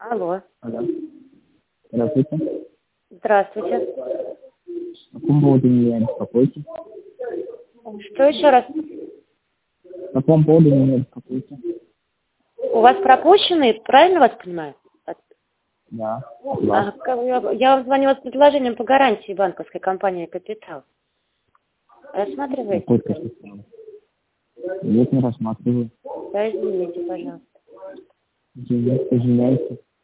Алло. Алло. Здравствуйте. Здравствуйте. По какому поводу меня беспокоите? Что еще раз? По какому поводу меня беспокоите? У вас пропущенный, правильно вас понимаю? Да. Я вам звонила с предложением по гарантии банковской компании «Капитал». Рассматриваете? Какой капитал? Нет, не рассматриваю. Да, извините, пожалуйста. Извиняйте.